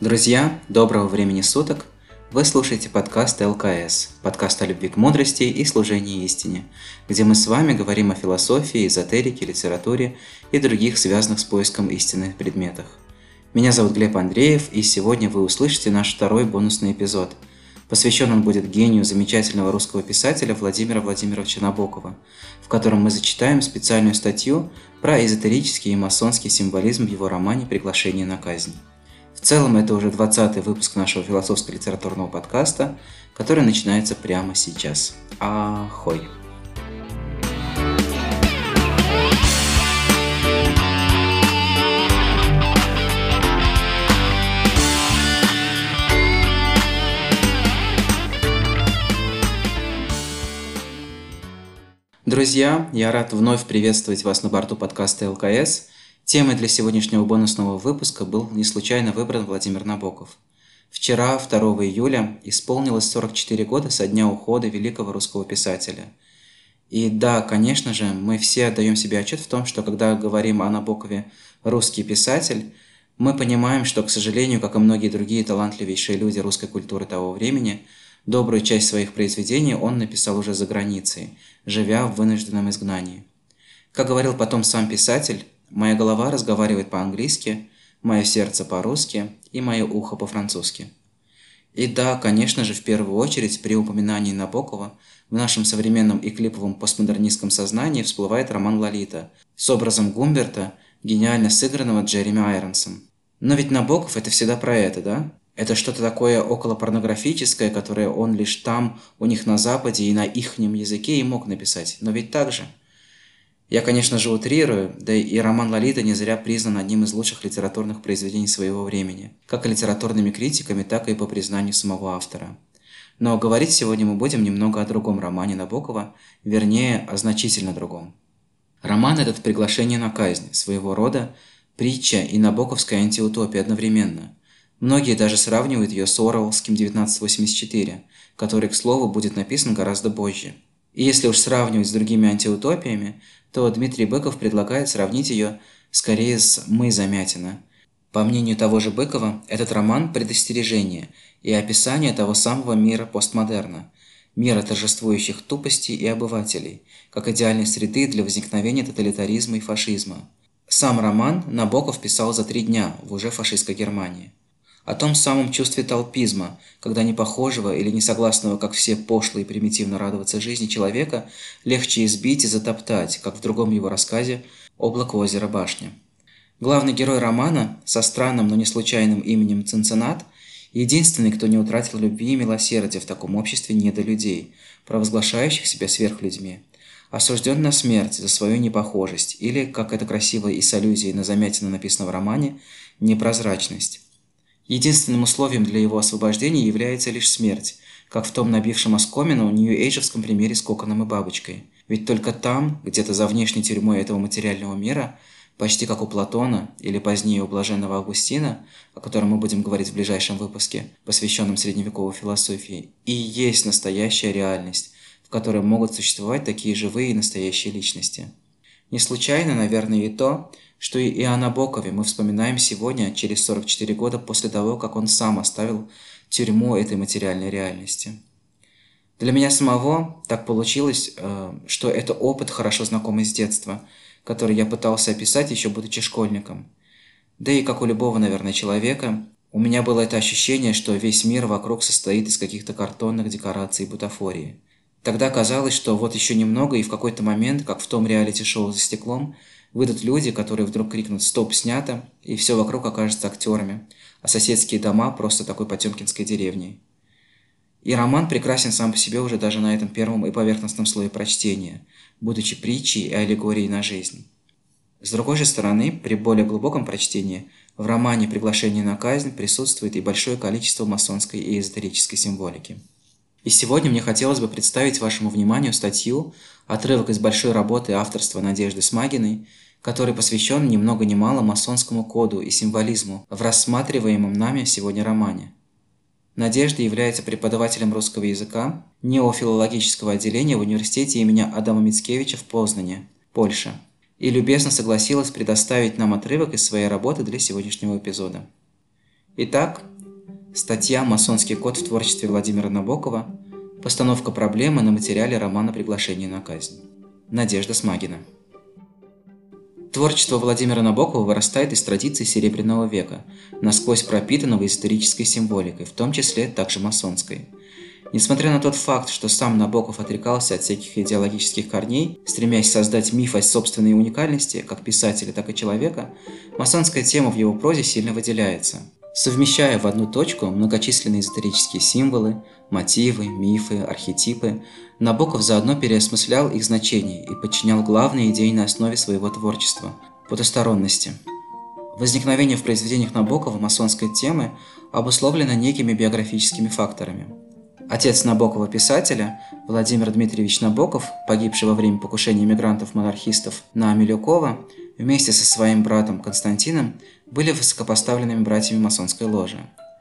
Друзья, доброго времени суток! Вы слушаете подкаст ЛКС, подкаст о любви к мудрости и служении истине, где мы с вами говорим о философии, эзотерике, литературе и других связанных с поиском истины предметах. Меня зовут Глеб Андреев, и сегодня вы услышите наш второй бонусный эпизод. Посвящен он будет гению замечательного русского писателя Владимира Владимировича Набокова, в котором мы зачитаем специальную статью про эзотерический и масонский символизм в его романе «Приглашение на казнь». В целом, это уже 20-й выпуск нашего философско-литературного подкаста, который начинается прямо сейчас. Ахой! Друзья, я рад вновь приветствовать вас на борту подкаста ЛКС. Темой для сегодняшнего бонусного выпуска был не случайно выбран Владимир Набоков. Вчера, 2 июля, исполнилось 44 года со дня ухода великого русского писателя. И да, конечно же, мы все отдаем себе отчет в том, что когда говорим о Набокове «русский писатель», мы понимаем, что, к сожалению, как и многие другие талантливейшие люди русской культуры того времени, добрую часть своих произведений он написал уже за границей, живя в вынужденном изгнании. Как говорил потом сам писатель, «Моя голова разговаривает по-английски, мое сердце по-русски и мое ухо по-французски». И да, конечно же, в первую очередь при упоминании Набокова в нашем современном и клиповом постмодернистском сознании всплывает роман «Лолита» с образом Гумберта, гениально сыгранного Джереми Айронсом. Но ведь Набоков – это всегда про это, да? Это что-то такое околопорнографическое, которое он лишь там, у них на Западе и на ихнем языке и мог написать. Но ведь так же. Я, конечно же, утрирую, да и роман «Лолита» не зря признан одним из лучших литературных произведений своего времени, как и литературными критиками, так и по признанию самого автора. Но говорить сегодня мы будем немного о другом романе Набокова, вернее, о значительно другом. Роман этот «Приглашение на казнь», своего рода притча и набоковская антиутопия одновременно. Многие даже сравнивают ее с Оруэллским 1984, который, к слову, будет написан гораздо позже. И если уж сравнивать с другими антиутопиями, то Дмитрий Быков предлагает сравнить ее скорее с «Мы, Замятина». По мнению того же Быкова, этот роман – предостережение и описание того самого мира постмодерна, мира торжествующих тупостей и обывателей, как идеальной среды для возникновения тоталитаризма и фашизма. Сам роман Набоков писал за 3 дня в уже фашистской Германии. О том самом чувстве толпизма, когда непохожего или несогласного, как все, пошло и примитивно радоваться жизни человека, легче избить и затоптать, как в другом его рассказе «Облако озера Башня». Главный герой романа, со странным, но не случайным именем Цинциннат, единственный, кто не утратил любви и милосердия в таком обществе недолюдей, провозглашающих себя сверхлюдьми, осужден на смерть за свою непохожесть или, как это красиво и с аллюзией на Замятина написано в романе, непрозрачность. Единственным условием для его освобождения является лишь смерть, как в том набившем оскомину нью-эйджевском примере с коконом и бабочкой. Ведь только там, где-то за внешней тюрьмой этого материального мира, почти как у Платона или позднее у блаженного Августина, о котором мы будем говорить в ближайшем выпуске, посвященном средневековой философии, и есть настоящая реальность, в которой могут существовать такие живые и настоящие личности. Не случайно, наверное, и то, что и о Набокове мы вспоминаем сегодня, через 44 года после того, как он сам оставил тюрьму этой материальной реальности. Для меня самого так получилось, что это опыт, хорошо знакомый с детства, который я пытался описать еще будучи школьником. Да и как у любого, наверное, человека, у меня было это ощущение, что весь мир вокруг состоит из каких-то картонных декораций и бутафории. Тогда казалось, что вот еще немного, и в какой-то момент, как в том реалити-шоу «За стеклом», выйдут люди, которые вдруг крикнут «Стоп, снято!» и все вокруг окажется актерами, а соседские дома просто такой потемкинской деревней. И роман прекрасен сам по себе уже даже на этом первом и поверхностном слое прочтения, будучи притчей и аллегорией на жизнь. С другой же стороны, при более глубоком прочтении, в романе «Приглашение на казнь» присутствует и большое количество масонской и эзотерической символики. И сегодня мне хотелось бы представить вашему вниманию статью, отрывок из большой работы авторства Надежды Смагиной, который посвящен ни много ни мало масонскому коду и символизму в рассматриваемом нами сегодня романе. Надежда является преподавателем русского языка неофилологического отделения в университете имени Адама Мицкевича в Познане, Польша, и любезно согласилась предоставить нам отрывок из своей работы для сегодняшнего эпизода. Итак, Статья «Масонский код в творчестве Владимира Набокова», постановка проблемы на материале романа «Приглашение на казнь». Надежда Смагина. Творчество Владимира Набокова вырастает из традиций Серебряного века, насквозь пропитанного исторической символикой, в том числе также масонской. Несмотря на тот факт, что сам Набоков отрекался от всяких идеологических корней, стремясь создать миф о собственной уникальности, как писателя, так и человека, масонская тема в его прозе сильно выделяется. Совмещая в одну точку многочисленные эзотерические символы, мотивы, мифы, архетипы, Набоков заодно переосмыслял их значение и подчинял главные идеи на основе своего творчества – потусторонности. Возникновение в произведениях Набокова масонской темы обусловлено некими биографическими факторами. Отец Набокова-писателя, Владимир Дмитриевич Набоков, погибший во время покушения мигрантов-монархистов на Милюкова, вместе со своим братом Константином были высокопоставленными братьями масонской ложи.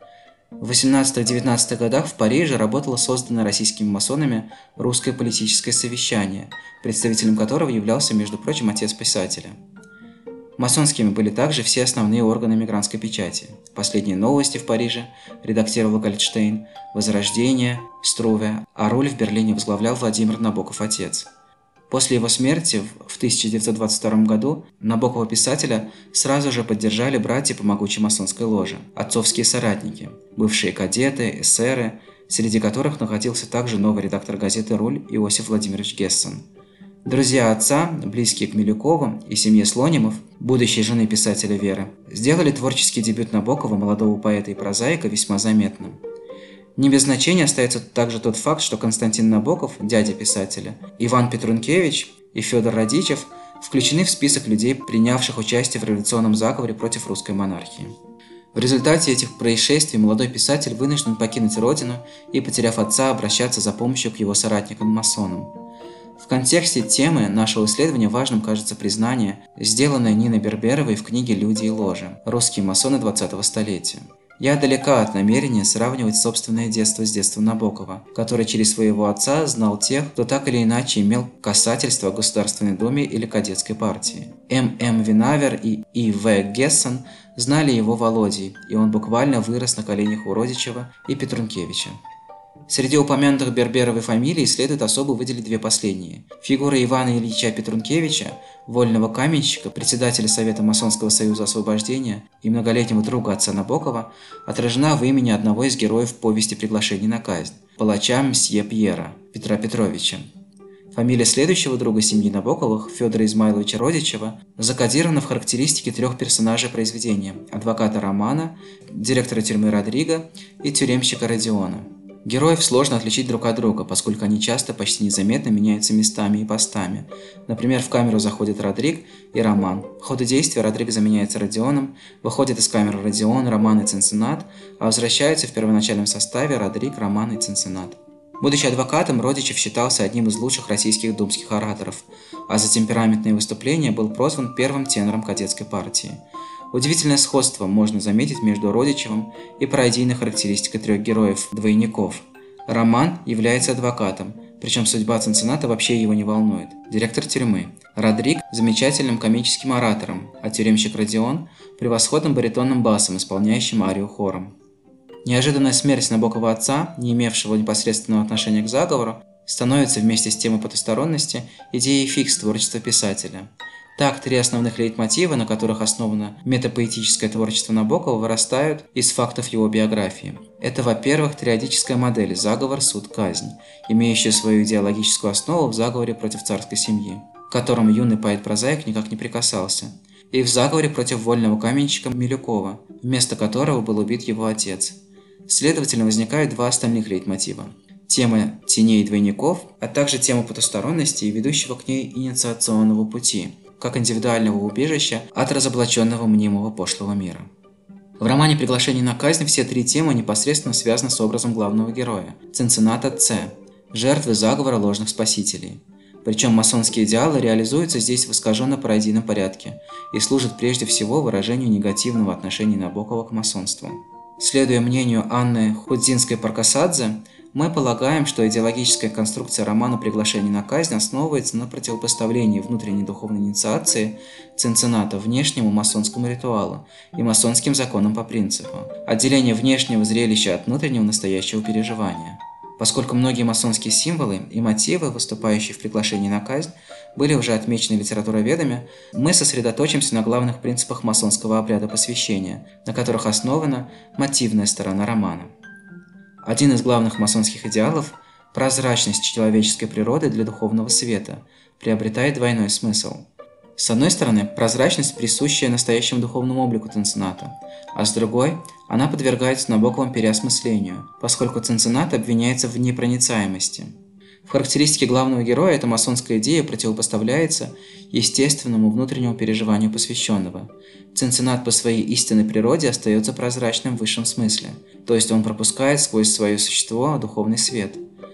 В 18-19 годах в Париже работало созданное российскими масонами русское политическое совещание, представителем которого являлся, между прочим, отец писателя. Масонскими были также все основные органы мигрантской печати. «Последние новости» в Париже редактировал Гольдштейн, «Возрождение» – Струве, а руль в Берлине возглавлял Владимир Набоков-отец. После его смерти в 1922 году Набокова-писателя сразу же поддержали братья по могучей масонской ложе, отцовские соратники, бывшие кадеты, эсеры, среди которых находился также новый редактор газеты «Руль» Иосиф Владимирович Гессен. Друзья отца, близкие к Милюкову и семье Слонимов, будущей жены писателя Веры, сделали творческий дебют Набокова, молодого поэта и прозаика, весьма заметным. Не без значения остается также тот факт, что Константин Набоков, дядя писателя, Иван Петрункевич и Федор Радичев включены в список людей, принявших участие в революционном заговоре против русской монархии. В результате этих происшествий молодой писатель вынужден покинуть родину и, потеряв отца, обращаться за помощью к его соратникам-масонам. В контексте темы нашего исследования важным кажется признание, сделанное Ниной Берберовой в книге «Люди и ложи. Русские масоны 20-го столетия». Я далека от намерения сравнивать собственное детство с детством Набокова, который через своего отца знал тех, кто так или иначе имел касательство к Государственной Думе или кадетской партии. М.М. Винавер и И.В. Гессен знали его Володей, и он буквально вырос на коленях у Родичева и Петрункевича. Среди упомянутых Берберовой фамилий следует особо выделить две последние. Фигура Ивана Ильича Петрункевича, вольного каменщика, председателя Совета Масонского союза освобождения и многолетнего друга отца Набокова, отражена в имени одного из героев повести «Приглашение на казнь» – палача мсье Пьера, Петра Петровича. Фамилия следующего друга семьи Набоковых, Федора Измайловича Родичева, закодирована в характеристике трех персонажей произведения – адвоката Романа, директора тюрьмы Родриго и тюремщика Родиона. Героев сложно отличить друг от друга, поскольку они часто почти незаметно меняются местами и постами. Например, в камеру заходит Родриг и Роман. В ходе действия Родриг заменяется Родионом, выходит из камеры Родион, Роман и Цинциннат, а возвращаются в первоначальном составе Родриг, Роман и Цинциннат. Будучи адвокатом, Родичев считался одним из лучших российских думских ораторов, а за темпераментные выступления был прозван первым тенором кадетской партии. Удивительное сходство можно заметить между Родичевым и пародийной характеристикой трех героев-двойников. Роман является адвокатом, причем судьба Цинцинната вообще его не волнует. Директор тюрьмы. Родриг – замечательным комическим оратором, а тюремщик Родион – превосходным баритонным басом, исполняющим арию хором. Неожиданная смерть Набокова отца, не имевшего непосредственного отношения к заговору, становится вместе с темой потусторонности идеей фикс творчества писателя. Так, три основных лейтмотива, на которых основано метапоэтическое творчество Набокова, вырастают из фактов его биографии. Это, во-первых, триадическая модель «заговор, суд, казнь», имеющая свою идеологическую основу в заговоре против царской семьи, к которому юный поэт-прозаик никак не прикасался, и в заговоре против вольного каменщика Милюкова, вместо которого был убит его отец. Следовательно, возникают два остальных лейтмотива – тема теней и двойников, а также тема потусторонности и ведущего к ней инициационного пути – как индивидуального убежища от разоблаченного мнимого пошлого мира. В романе «Приглашение на казнь» все три темы непосредственно связаны с образом главного героя – Цинцинната Ц, жертвы заговора ложных спасителей. Причем масонские идеалы реализуются здесь в искаженно-пародийном порядке и служат прежде всего выражению негативного отношения Набокова к масонству. Следуя мнению Анны Худзинской-Паркасадзе, Мы полагаем, что идеологическая конструкция романа «Приглашение на казнь» основывается на противопоставлении внутренней духовной инициации Цинцинната внешнему масонскому ритуалу и масонским законам по принципу, отделение внешнего зрелища от внутреннего настоящего переживания. Поскольку многие масонские символы и мотивы, выступающие в «Приглашении на казнь», были уже отмечены литературоведами, мы сосредоточимся на главных принципах масонского обряда посвящения, на которых основана мотивная сторона романа. Один из главных масонских идеалов – прозрачность человеческой природы для духовного света – приобретает двойной смысл. С одной стороны, прозрачность, присущая настоящему духовному облику Цинцинната, а с другой – она подвергается Набоковому переосмыслению, поскольку Цинциннат обвиняется в непроницаемости. В характеристике главного героя эта масонская идея противопоставляется естественному внутреннему переживанию посвященного. Цинциннат по своей истинной природе остается прозрачным в высшем смысле, то есть он пропускает сквозь свое существо духовный свет.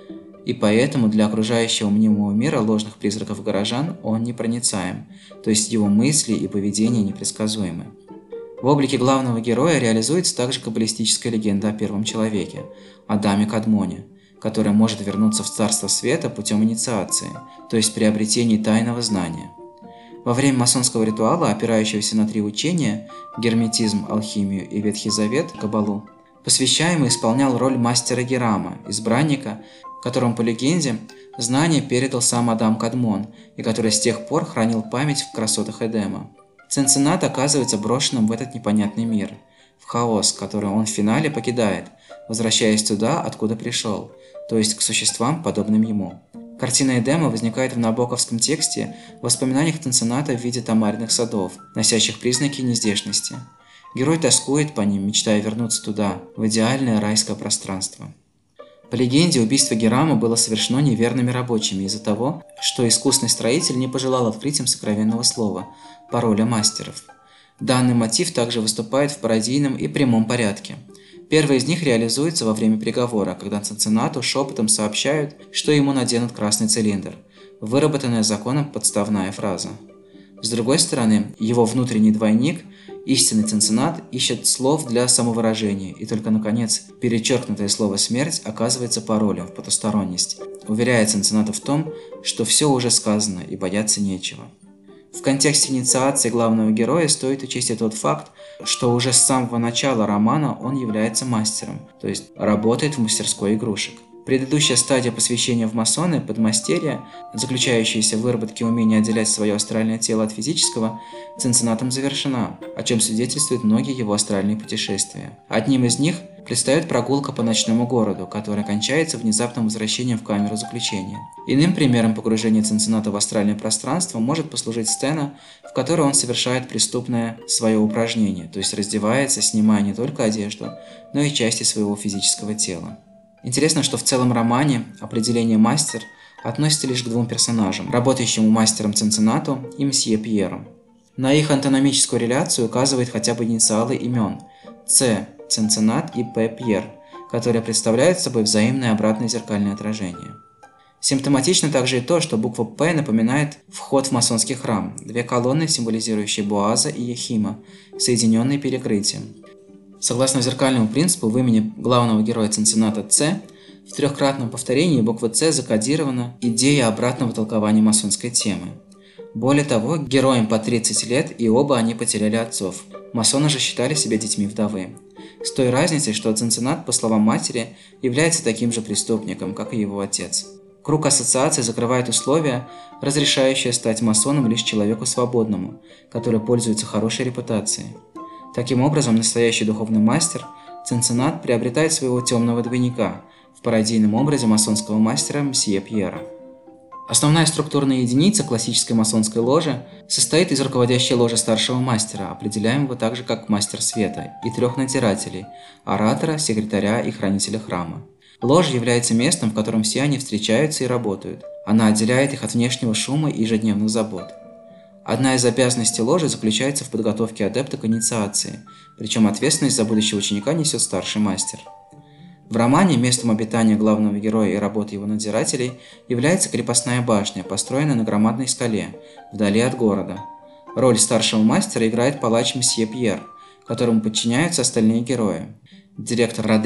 И поэтому для окружающего мнимого мира ложных призраков горожан он непроницаем, то есть его мысли и поведение непредсказуемы. В облике главного героя реализуется также каббалистическая легенда о первом человеке – Адаме Кадмоне, который может вернуться в Царство Света путем инициации, то есть приобретения тайного знания. Во время масонского ритуала, опирающегося на три учения – герметизм, алхимию и Ветхий Завет, каббалу, посвящаемый исполнял роль мастера Герама, избранника, которому, по легенде, знание передал сам Адам Кадмон и который с тех пор хранил память в красотах Эдема. Цинциннат оказывается брошенным в этот непонятный мир, в хаос, который он в финале покидает, возвращаясь туда, откуда пришел, то есть к существам, подобным ему. Картина Эдема возникает в набоковском тексте в воспоминаниях Цинцинната в виде тамарных садов, носящих признаки нездешности. Герой тоскует по ним, мечтая вернуться туда, в идеальное райское пространство. По легенде, убийство Герама было совершено неверными рабочими из-за того, что искусный строитель не пожелал открыть им сокровенного слова – пароля мастеров. Данный мотив также выступает в пародийном и прямом порядке. Первый из них реализуется во время приговора, когда Цинциннату шепотом сообщают, что ему наденут красный цилиндр – выработанная законом подставная фраза. С другой стороны, его внутренний двойник, истинный Цинциннат, ищет слов для самовыражения, и только, наконец, перечеркнутое слово «смерть» оказывается паролем в потусторонность, уверяя Цинцинната в том, что все уже сказано и бояться нечего. В контексте инициации главного героя стоит учесть и тот факт, что уже с самого начала романа он является мастером, то есть работает в мастерской игрушек. Предыдущая стадия посвящения в масоны, подмастерье, заключающаяся в выработке умения отделять свое астральное тело от физического, Цинциннатом завершена, о чем свидетельствуют многие его астральные путешествия. Одним из них предстоит прогулка по ночному городу, которая кончается внезапным возвращением в камеру заключения. Иным примером погружения Цинцинната в астральное пространство может послужить сцена, в которой он совершает преступное свое упражнение, то есть раздевается, снимая не только одежду, но и части своего физического тела. Интересно, что в целом романе определение «мастер» относится лишь к двум персонажам, работающему мастером Цинциннату и мсье Пьеру. На их антономическую реляцию указывают хотя бы инициалы имен «Ц» – Цинциннат и «П» – Пьер, которые представляют собой взаимное обратное зеркальное отражение. Симптоматично также и то, что буква «П» напоминает вход в масонский храм, две колонны, символизирующие Боаза и Ехима, соединенные перекрытием. Согласно зеркальному принципу, в имени главного героя Цинцинната «Ц» в трехкратном повторении буква «Ц» закодирована идея обратного толкования масонской темы. Более того, героям по 30 лет, и оба они потеряли отцов. Масоны же считали себя детьми вдовы. С той разницей, что Цинциннат, по словам матери, является таким же преступником, как и его отец. Круг ассоциаций закрывает условия, разрешающие стать масоном лишь человеку свободному, который пользуется хорошей репутацией. Таким образом, настоящий духовный мастер, Цинциннат, приобретает своего темного двойника в пародийном образе масонского мастера мсье Пьера. Основная структурная единица классической масонской ложи состоит из руководящей ложи старшего мастера, определяемого также как мастер света, и трех надзирателей – оратора, секретаря и хранителя храма. Ложа является местом, в котором все они встречаются и работают. Она отделяет их от внешнего шума и ежедневных забот. Одна из обязанностей ложи заключается в подготовке адепта к инициации, причем ответственность за будущего ученика несет старший мастер. В романе местом обитания главного героя и работы его надзирателей является крепостная башня, построенная на громадной скале, вдали от города. Роль старшего мастера играет палач мсье Пьер, которому подчиняются остальные герои. Директор Родрик,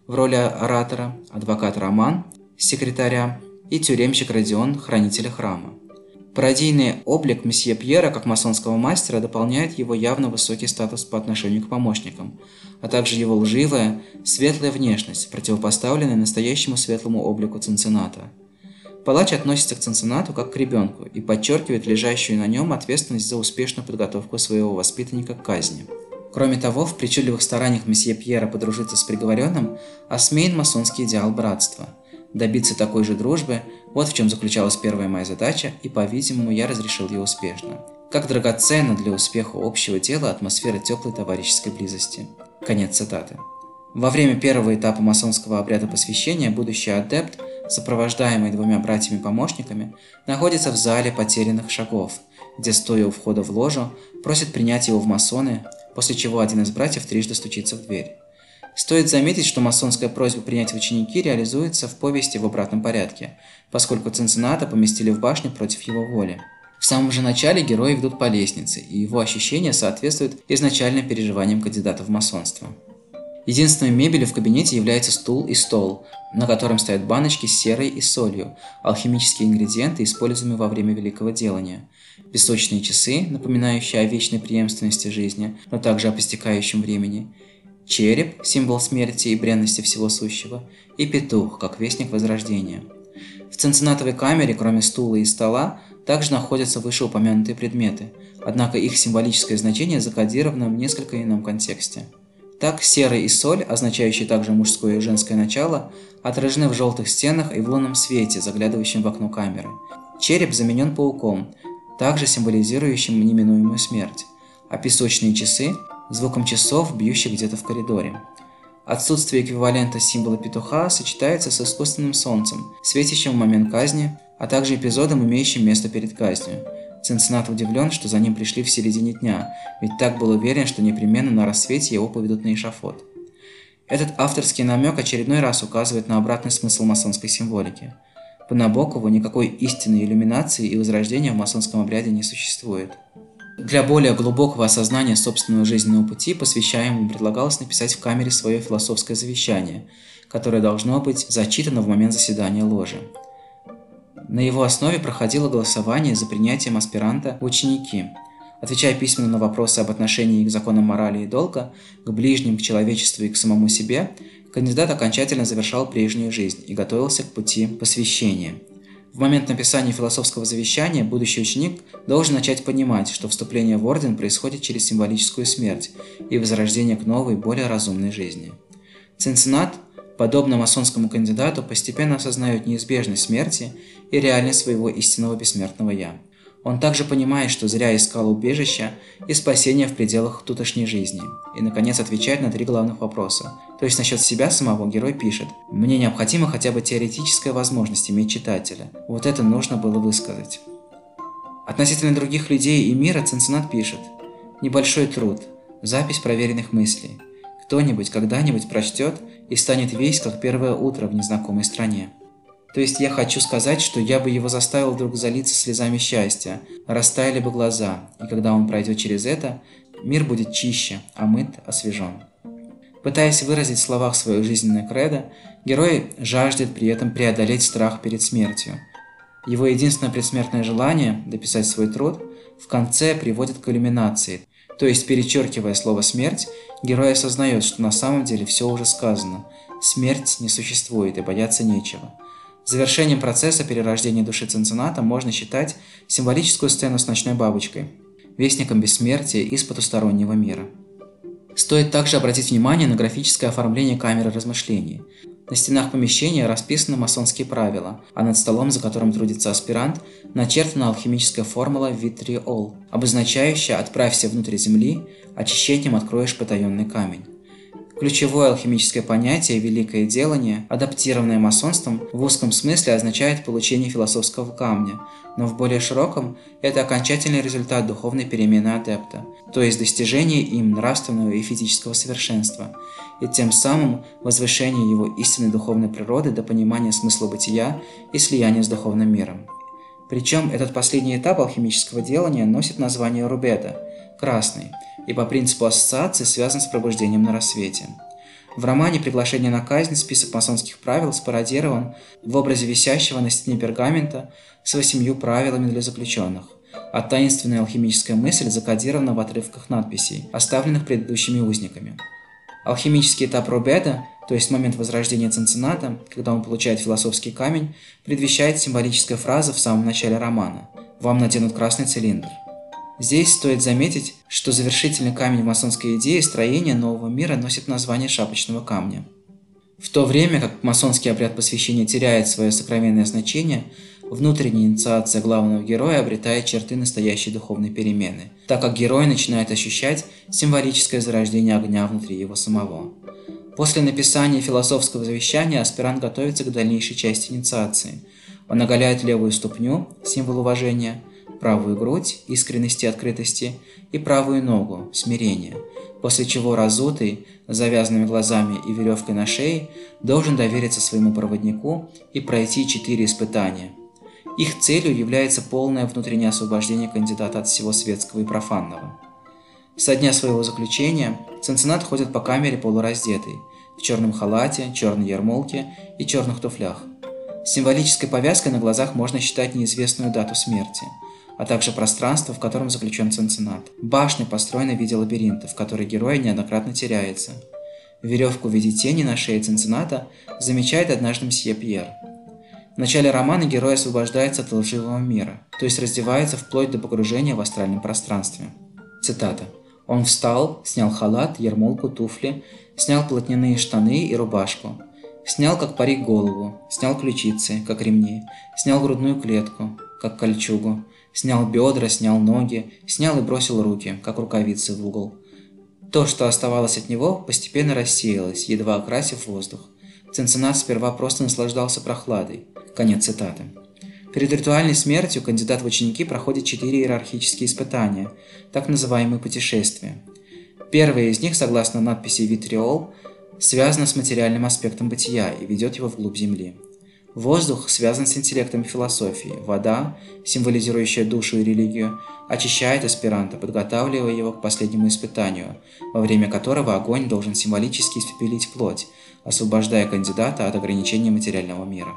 в роли оратора, адвокат Роман, секретаря и тюремщик Родион, хранителя храма. Пародийный облик месье Пьера как масонского мастера дополняет его явно высокий статус по отношению к помощникам, а также его лживая, светлая внешность, противопоставленная настоящему светлому облику Цинцинната. Палач относится к Цинциннату как к ребенку и подчеркивает лежащую на нем ответственность за успешную подготовку своего воспитанника к казни. Кроме того, в причудливых стараниях месье Пьера подружиться с приговоренным осмеян масонский идеал братства. Добиться такой же дружбы – вот в чем заключалась первая моя задача, и, по-видимому, я разрешил ее успешно. Как драгоценна для успеха общего дела атмосфера теплой товарищеской близости. Конец цитаты. Во время первого этапа масонского обряда посвящения будущий адепт, сопровождаемый двумя братьями-помощниками, находится в зале потерянных шагов, где, стоя у входа в ложу, просит принять его в масоны, после чего один из братьев трижды стучится в дверь. Стоит заметить, что масонская просьба принять в ученики реализуется в повести в обратном порядке, поскольку Цинцинната поместили в башню против его воли. В самом же начале герои ведут по лестнице, и его ощущения соответствуют изначальным переживаниям кандидата в масонство. Единственной мебелью в кабинете является стул и стол, на котором стоят баночки с серой и солью, алхимические ингредиенты, используемые во время Великого Делания, песочные часы, напоминающие о вечной преемственности жизни, но также о постекающем времени, череп, символ смерти и бренности всего сущего, и петух, как вестник возрождения. В Цинциннатовой камере, кроме стула и стола, также находятся вышеупомянутые предметы, однако их символическое значение закодировано в несколько ином контексте. Так, серый и соль, означающие также мужское и женское начало, отражены в желтых стенах и в лунном свете, заглядывающем в окно камеры. Череп заменен пауком, также символизирующим неминуемую смерть, а песочные часы – звуком часов, бьющих где-то в коридоре. Отсутствие эквивалента символа петуха сочетается с искусственным солнцем, светящим в момент казни, а также эпизодом, имеющим место перед казнью. Цинциннат удивлен, что за ним пришли в середине дня, ведь так был уверен, что непременно на рассвете его поведут на эшафот. Этот авторский намек очередной раз указывает на обратный смысл масонской символики. По Набокову никакой истинной иллюминации и возрождения в масонском обряде не существует. Для более глубокого осознания собственного жизненного пути посвящаемому предлагалось написать в камере свое философское завещание, которое должно быть зачитано в момент заседания ложи. На его основе проходило голосование за принятием аспиранта в ученики. Отвечая письменно на вопросы об отношении к законам морали и долга, к ближним, к человечеству и к самому себе, кандидат окончательно завершал прежнюю жизнь и готовился к пути посвящения. В момент написания философского завещания будущий ученик должен начать понимать, что вступление в орден происходит через символическую смерть и возрождение к новой, более разумной жизни. Цинциннат, подобно масонскому кандидату, постепенно осознает неизбежность смерти и реальность своего истинного бессмертного «я». Он также понимает, что зря искал убежища и спасения в пределах тутошней жизни, и, наконец, отвечает на 3 главных вопроса. То есть насчет себя самого герой пишет: «Мне необходима хотя бы теоретическая возможность иметь читателя. Вот это нужно было высказать». Относительно других людей и мира Цинциннат пишет: «Небольшой труд, запись проверенных мыслей. Кто-нибудь когда-нибудь прочтет и станет весь, как первое утро в незнакомой стране». То есть я хочу сказать, что я бы его заставил вдруг залиться слезами счастья, растаяли бы глаза, и когда он пройдет через это, мир будет чище, омыт, освежен. Пытаясь выразить в словах свое жизненное кредо, герой жаждет при этом преодолеть страх перед смертью. Его единственное предсмертное желание – дописать свой труд – в конце приводит к иллюминации, то есть, перечеркивая слово «смерть», герой осознает, что на самом деле все уже сказано, смерть не существует и бояться нечего. Завершением процесса перерождения души Цинцинната можно считать символическую сцену с ночной бабочкой, вестником бессмертия из потустороннего мира. Стоит также обратить внимание на графическое оформление камеры размышлений. На стенах помещения расписаны масонские правила, а над столом, за которым трудится аспирант, начертана алхимическая формула «Витриол», обозначающая «отправься внутрь земли, очищением откроешь потаенный камень». Ключевое алхимическое понятие «великое делание», адаптированное масонством, в узком смысле означает получение философского камня, но в более широком – это окончательный результат духовной перемены адепта, то есть достижение им нравственного и физического совершенства, и тем самым возвышение его истинной духовной природы до понимания смысла бытия и слияния с духовным миром. Причем этот последний этап алхимического делания носит название рубеда – красный, и по принципу ассоциации связан с пробуждением на рассвете. В романе «Приглашение на казнь» список масонских правил спародирован в образе висящего на стене пергамента с 8 правилами для заключенных, а таинственная алхимическая мысль закодирована в отрывках надписей, оставленных предыдущими узниками. Алхимический этап Робеда, то есть момент возрождения Цинцинната, когда он получает философский камень, предвещает символическая фраза в самом начале романа «Вам наденут красный цилиндр». Здесь стоит заметить, что завершительный камень в масонской идее строения нового мира носит название шапочного камня. В то время как масонский обряд посвящения теряет свое сокровенное значение, внутренняя инициация главного героя обретает черты настоящей духовной перемены, так как герой начинает ощущать символическое зарождение огня внутри его самого. После написания философского завещания аспирант готовится к дальнейшей части инициации. Он оголяет левую ступню, символ уважения, правую грудь, искренности и открытости, и правую ногу, смирения, после чего разутый, с завязанными глазами и веревкой на шее, должен довериться своему проводнику и пройти 4 испытания. Их целью является полное внутреннее освобождение кандидата от всего светского и профанного. Со дня своего заключения Цинциннат ходит по камере полураздетый, в черном халате, черной ярмолке и черных туфлях. С символической повязкой на глазах можно считать неизвестную дату смерти, а также пространство, в котором заключен Цинциннат. Башня построена в виде лабиринта, в которой герой неоднократно теряется. Веревку в виде тени на шее Цинцинната замечает однажды мсье Пьер. В начале романа герой освобождается от лживого мира, то есть раздевается вплоть до погружения в астральном пространстве. Цитата. «Он встал, снял халат, ярмолку, туфли, снял плотняные штаны и рубашку, снял как парик голову, снял ключицы, как ремни, снял грудную клетку, как кольчугу, снял бедра, снял ноги, снял и бросил руки, как рукавицы в угол. То, что оставалось от него, постепенно рассеялось, едва окрасив воздух. Цинциннат сперва просто наслаждался прохладой». Конец цитаты. Перед ритуальной смертью кандидат в ученики проходит 4 иерархические испытания, так называемые путешествия. Первое из них, согласно надписи «Витриол», связано с материальным аспектом бытия и ведет его вглубь Земли. Воздух связан с интеллектом и философией. Вода, символизирующая душу и религию, очищает аспиранта, подготавливая его к последнему испытанию, во время которого огонь должен символически испепелить плоть, освобождая кандидата от ограничений материального мира.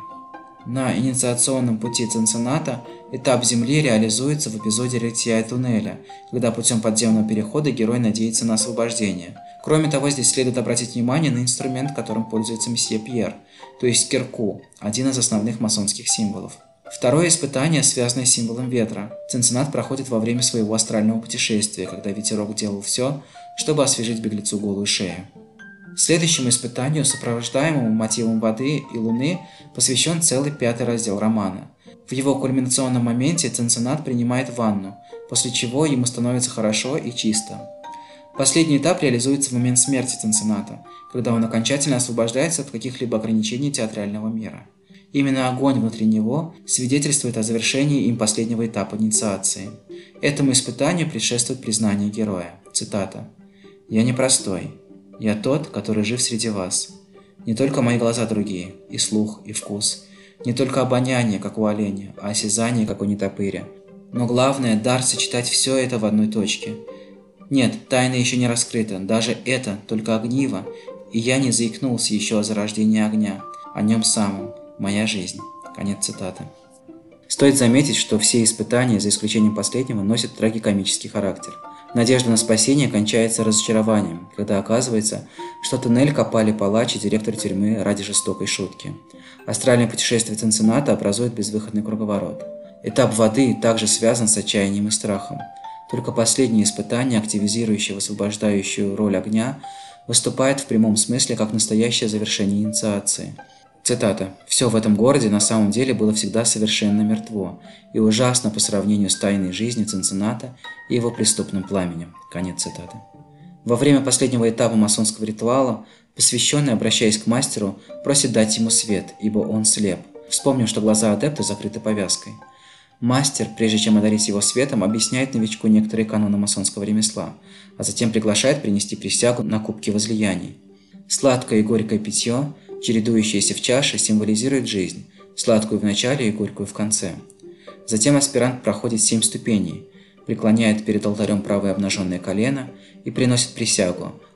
На инициационном пути Цинцинната этап Земли реализуется в эпизоде «Рытья туннеля», когда путем подземного перехода герой надеется на освобождение. Кроме того, здесь следует обратить внимание на инструмент, которым пользуется месье Пьер, то есть кирку, один из основных масонских символов. Второе испытание связано с символом ветра. Цинциннат проходит во время своего астрального путешествия, когда ветерок делал все, чтобы освежить беглецу голую шею. Следующему испытанию, сопровождаемому мотивом воды и луны, посвящен целый 5-й раздел романа. В его кульминационном моменте Цинциннат принимает ванну, после чего ему становится хорошо и чисто. Последний этап реализуется в момент смерти Цинцинната, когда он окончательно освобождается от каких-либо ограничений театрального мира. Именно огонь внутри него свидетельствует о завершении им последнего этапа инициации. Этому испытанию предшествует признание героя. Цитата. «Я непростой. Я тот, который жив среди вас. Не только мои глаза другие, и слух, и вкус. Не только обоняние, как у оленя, а осязание, как у нетопыря. Но главное – дар сочетать все это в одной точке. Нет, тайна еще не раскрыта, даже это только огниво, и я не заикнулся еще о зарождении огня, о нем самом, моя жизнь». Конец цитаты. Стоит заметить, что все испытания, за исключением последнего, носят трагикомический характер. Надежда на спасение кончается разочарованием, когда оказывается, что туннель копали палач и директор тюрьмы ради жестокой шутки. Астральное путешествие Цинцинната образует безвыходный круговорот. Этап воды также связан с отчаянием и страхом. Только последнее испытание, активизирующее высвобождающую роль огня, выступает в прямом смысле как настоящее завершение инициации. Цитата. «Все в этом городе на самом деле было всегда совершенно мертво и ужасно по сравнению с тайной жизнью Цинцинната и его преступным пламенем». Конец цитаты. Во время последнего этапа масонского ритуала посвященный, обращаясь к мастеру, просит дать ему свет, ибо он слеп, вспомнив, что глаза адепта закрыты повязкой. Мастер, прежде чем одарить его светом, объясняет новичку некоторые каноны масонского ремесла, а затем приглашает принести присягу на кубке возлияний. Сладкое и горькое питье, чередующиеся в чаше, символизируют жизнь, сладкую в начале и горькую в конце. Затем аспирант проходит 7 ступеней, преклоняет перед алтарем правое обнаженное колено и приносит присягу.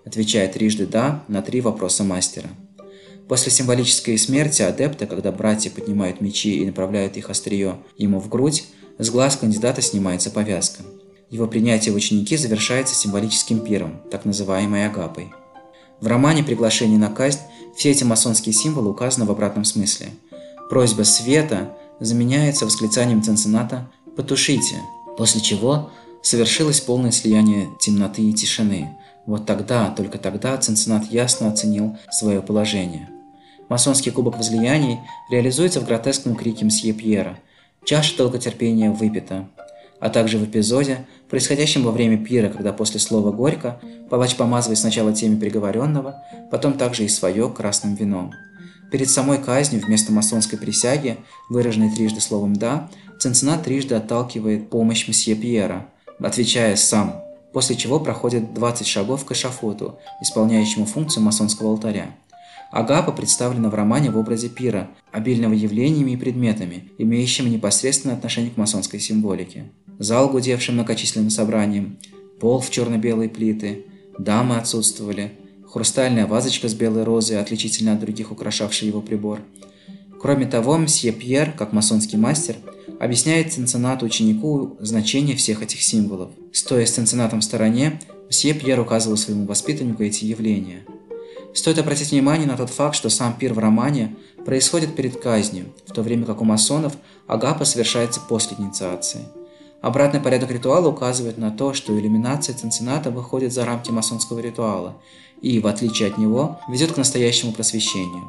отвечая трижды «да» на 3 вопроса мастера. После символической смерти адепта, когда братья поднимают мечи и направляют их острие ему в грудь, с глаз кандидата снимается повязка. Его принятие в ученики завершается символическим пиром, так называемой агапой. В романе «Приглашение на казнь» все эти масонские символы указаны в обратном смысле. Просьба света заменяется восклицанием Цинцинната «потушите», после чего совершилось полное слияние темноты и тишины. Вот тогда, только тогда Цинциннат ясно оценил свое положение. Масонский кубок возлияний реализуется в гротескном крике мсье Пьера «Чаша долготерпения выпита», а также в эпизоде, происходящем во время пира, когда после слова «горько» палач помазывает сначала теме приговоренного, потом также и свое красным вином. Перед самой казнью вместо масонской присяги, выраженной трижды словом «да», Цинциннат трижды отталкивает помощь мсье Пьера, отвечая сам, после чего проходит 20 шагов к эшафоту, исполняющему функцию масонского алтаря. Агапа представлена в романе в образе пира, обильного явлениями и предметами, имеющими непосредственное отношение к масонской символике. Зал, гудевший многочисленным собранием, пол в черно-белые плиты, дамы отсутствовали, хрустальная вазочка с белой розой, отличительно от других, украшавший его прибор. Кроме того, мсье Пьер, как масонский мастер, объясняет Цинциннату ученику значение всех этих символов. Стоя с Цинциннатом в стороне, мсье Пьер указывал своему воспитаннику эти явления. Стоит обратить внимание на тот факт, что сам пир в романе происходит перед казнью, в то время как у масонов агапа совершается после инициации. Обратный порядок ритуала указывает на то, что иллюминация Цинцинната выходит за рамки масонского ритуала и, в отличие от него, ведет к настоящему просвещению.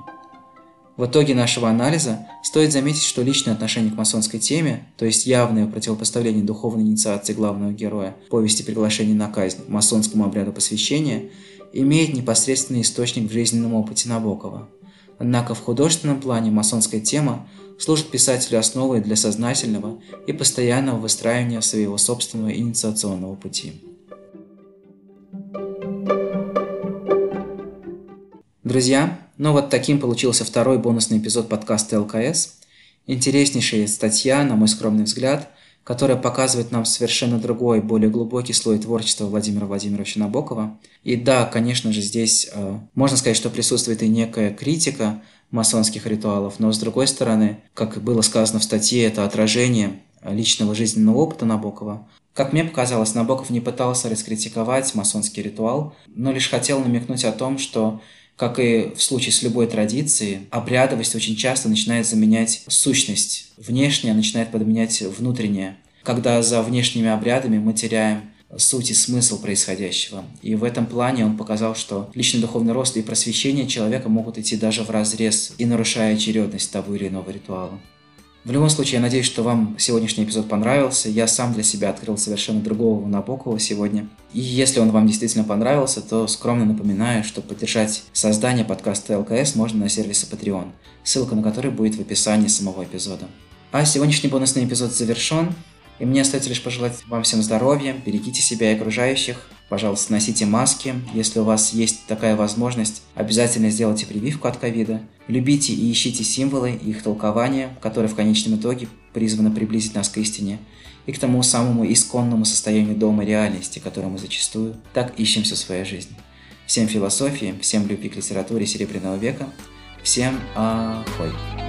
В итоге нашего анализа стоит заметить, что личное отношение к масонской теме, то есть явное противопоставление духовной инициации главного героя повести «Приглашение на казнь» масонскому обряду посвящения, имеет непосредственный источник в жизненном опыте Набокова. Однако в художественном плане масонская тема служит писателю основой для сознательного и постоянного выстраивания своего собственного инициационного пути. Друзья, вот таким получился второй бонусный эпизод подкаста ЛКС. Интереснейшая статья, на мой скромный взгляд, которая показывает нам совершенно другой, более глубокий слой творчества Владимира Владимировича Набокова. И да, конечно же, здесь можно сказать, что присутствует и некая критика масонских ритуалов, но с другой стороны, как было сказано в статье, это отражение личного жизненного опыта Набокова. Как мне показалось, Набоков не пытался раскритиковать масонский ритуал, но лишь хотел намекнуть о том, что, как и в случае с любой традицией, обрядовость очень часто начинает заменять сущность. Внешнее начинает подменять внутреннее, когда за внешними обрядами мы теряем суть и смысл происходящего. И в этом плане он показал, что личный духовный рост и просвещение человека могут идти даже вразрез и нарушая очередность того или иного ритуала. В любом случае, я надеюсь, что вам сегодняшний эпизод понравился. Я сам для себя открыл совершенно другого Набокова сегодня. И если он вам действительно понравился, то скромно напоминаю, что поддержать создание подкаста ЛКС можно на сервисе Patreon, ссылка на который будет в описании самого эпизода. А сегодняшний бонусный эпизод завершен. И мне остается лишь пожелать вам всем здоровья, берегите себя и окружающих. Пожалуйста, носите маски. Если у вас есть такая возможность, обязательно сделайте прививку от ковида. Любите и ищите символы и их толкования, которые в конечном итоге призваны приблизить нас к истине и к тому самому исконному состоянию дома реальности, которое мы зачастую так ищем всю свою жизнь. Всем философии, всем любви к литературе Серебряного века, всем ахой!